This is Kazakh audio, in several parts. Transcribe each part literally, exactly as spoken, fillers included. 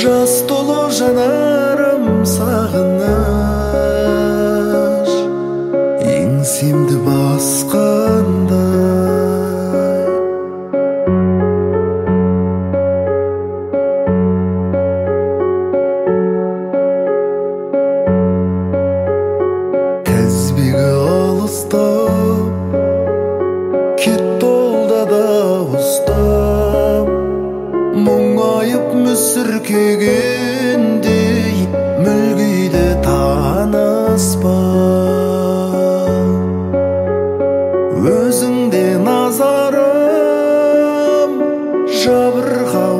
жас толы жанарым сағыныш еңсемді басқандай. Тәзбегі алыстап кетті олда да ұстап, мұңайып мүсіркегендей мүлгиді таныспа. Өзіңде назарым жабырқау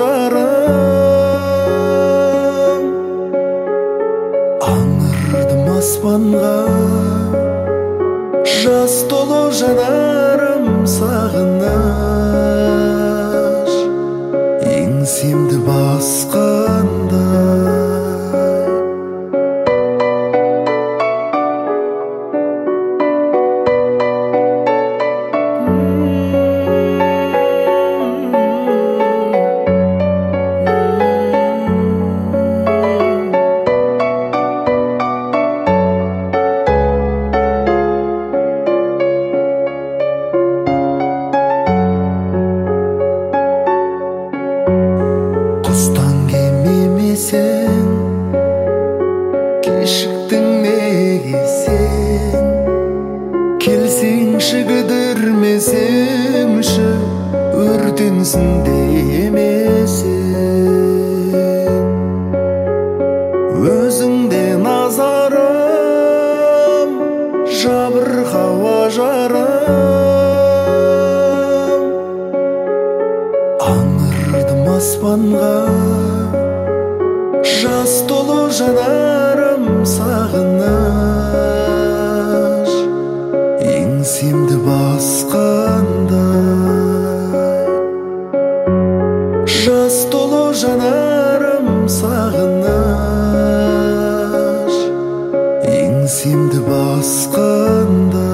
ажарым, аңырдым аспанға жас толы жанарым сағыныш еңсемді басқандай. Құстан кемемесең, кешіктің неге сен? Келсеңші кідірмесеңші, өртенсін демесең. Өзіңде назарым жабырқау ажарым, аңырдым аспанға жас толы жанарым сағыныш еңсемді басқандай. Жас толы жанарым сағыныш еңсемді басқандай.